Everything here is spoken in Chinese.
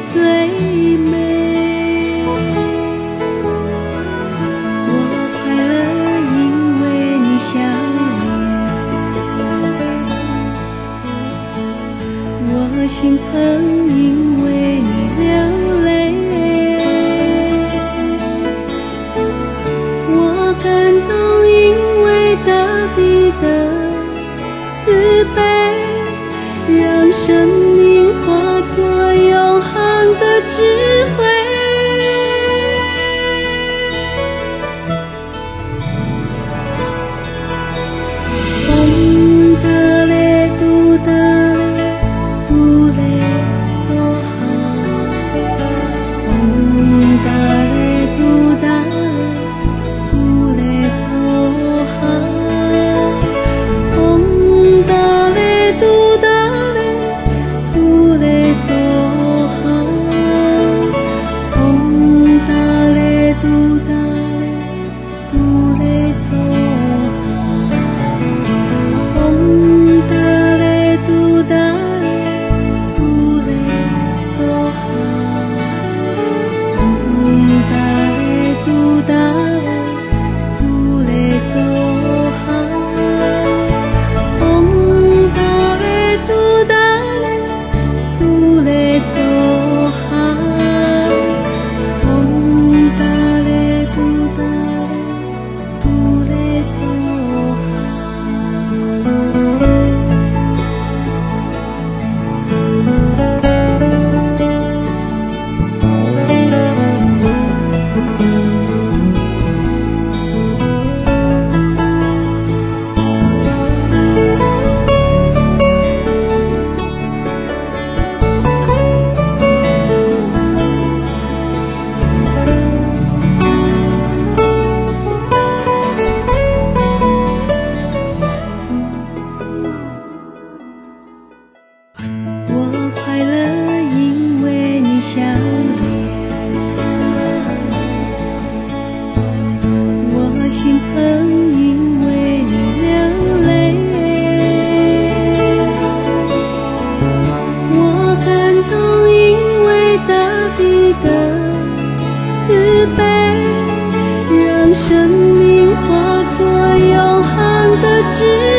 最美。我快乐，因为你笑脸；我心疼，因为你流泪。我感动，因为大地的慈悲，让生命化作永恒的智慧。咚哒嘞，嘟哒嘞，嘟嘞嗦哈。咚哒嘞，嘟哒嘞，嘟嘞嗦哈。咚哒嘞，嘟哒嘞，嘟嘞嗦哈。咚哒嘞，嘟哒嘞，嘟嘞嗦哈。咚哒嘞，嘟哒嘞，嘟嘞嗦哈。咚哒嘞，嘟哒嘞，嘟嘞嗦哈。咚哒嘞，嘟哒嘞，嘟嘞嗦哈。咚哒嘞，嘟哒嘞，嘟嘞嗦哈。我快乐，因为你笑脸；我心疼，因为你流泪。我感动，因为大地的慈悲，让生命化作永恒的智慧。